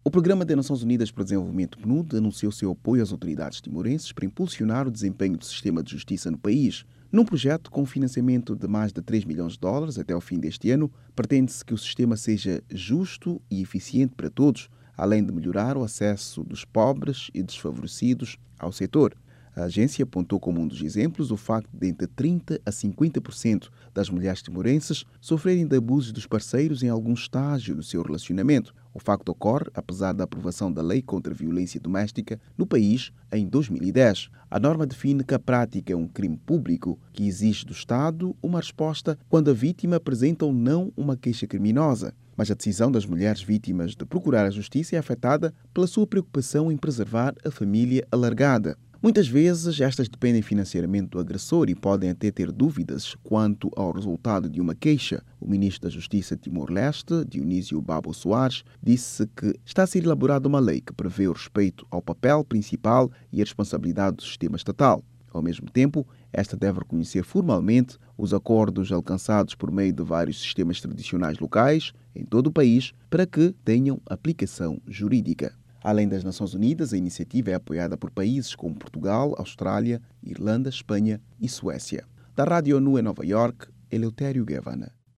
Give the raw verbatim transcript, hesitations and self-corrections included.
O Programa das Nações Unidas para o Desenvolvimento, P N U D, anunciou seu apoio às autoridades timorenses para impulsionar o desempenho do sistema de justiça no país. Num projeto com financiamento de mais de três milhões de dólares até ao fim deste ano, pretende-se que o sistema seja justo e eficiente para todos, além de melhorar o acesso dos pobres e desfavorecidos ao setor. A agência apontou como um dos exemplos o facto de entre trinta a cinquenta por cento das mulheres timorenses sofrerem de abusos dos parceiros em algum estágio do seu relacionamento. O facto ocorre apesar da aprovação da Lei contra a Violência Doméstica no país em dois mil e dez. A norma define que a prática é um crime público que exige do Estado uma resposta quando a vítima apresenta ou não uma queixa criminosa. Mas a decisão das mulheres vítimas de procurar a justiça é afetada pela sua preocupação em preservar a família alargada. Muitas vezes, estas dependem financeiramente do agressor e podem até ter dúvidas quanto ao resultado de uma queixa. O ministro da Justiça de Timor-Leste, Dionísio Babo Soares, disse que está a ser elaborada uma lei que prevê o respeito ao papel principal e a responsabilidade do sistema estatal. Ao mesmo tempo, esta deve reconhecer formalmente os acordos alcançados por meio de vários sistemas tradicionais locais em todo o país para que tenham aplicação jurídica. Além das Nações Unidas, a iniciativa é apoiada por países como Portugal, Austrália, Irlanda, Espanha e Suécia. Da Rádio ONU em Nova York, Eleutério Guevara.